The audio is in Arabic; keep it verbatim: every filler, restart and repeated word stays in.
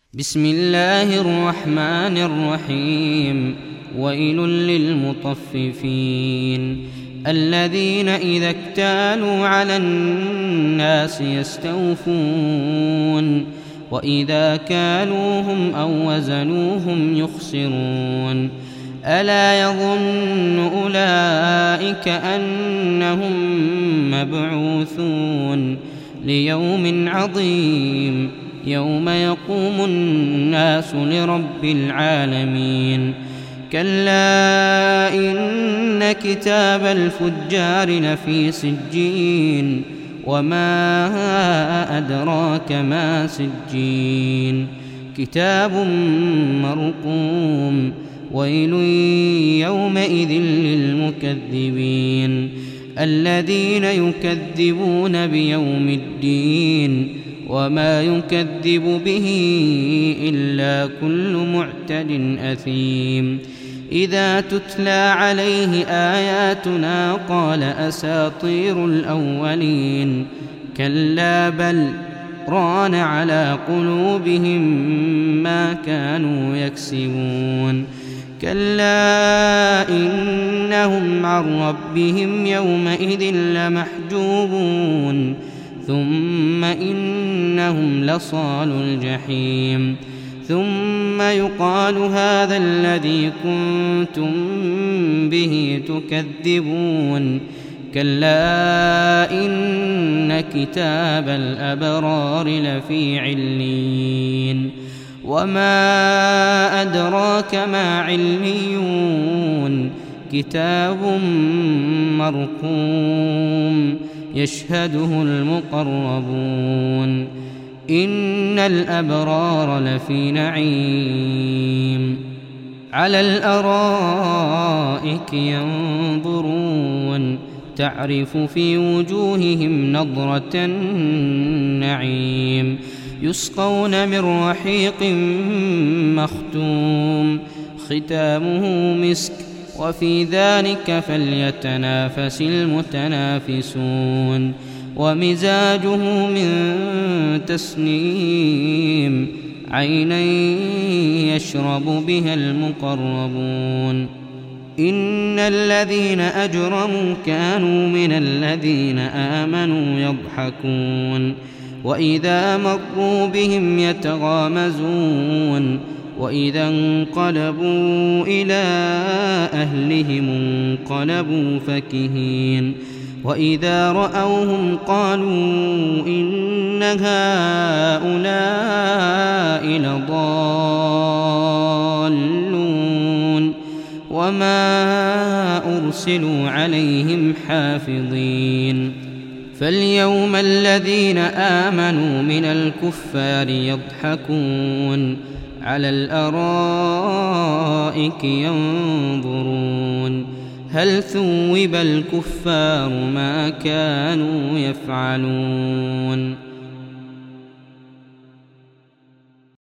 بسم الله الرحمن الرحيم. ويل للمطففين الذين إذا اكتالوا على الناس يستوفون وإذا كالوهم أو وزنوهم يخسرون. ألا يظن أولئك أنهم مبعوثون ليوم عظيم يوم يقوم الناس لرب العالمين. كلا إن كتاب الفجار لفي سجين وما أدراك ما سجين كتاب مرقوم. ويل يومئذ للمكذبين الذين يكذبون بيوم الدين وما يكذب به إلا كل معتد أثيم. إذا تتلى عليه آياتنا قال أساطير الأولين. كلا بل ران على قلوبهم ما كانوا يكسبون. كلا إنهم عن ربهم يومئذ لمحجوبون ثم إنهم لصالو الجحيم. ثم يقال هذا الذي كنتم به تكذبون. كلا إن كتاب الأبرار لفي عليين وما أدراك ما عليون كتاب مرقوم يشهده المقربون. إن الأبرار لفي نعيم على الأرائك ينظرون تعرف في وجوههم نضرة النعيم. يسقون من رحيق مختوم ختامه مسك وفي ذلك فليتنافس المتنافسون. ومزاجه من تسنيم عينا يشرب بها المقربون. إن الذين أجرموا كانوا من الذين آمنوا يضحكون وإذا مروا بهم يتغامزون. وإذا انقلبوا إلى أهلهم انقلبوا فكهين. وإذا رأوهم قالوا إن هؤلاء لضالون وما أرسلوا عليهم حافظين. فاليوم الذين آمنوا من الكفار يضحكون على الأرائك ينظرون هل ثوب الكفار ما كانوا يفعلون.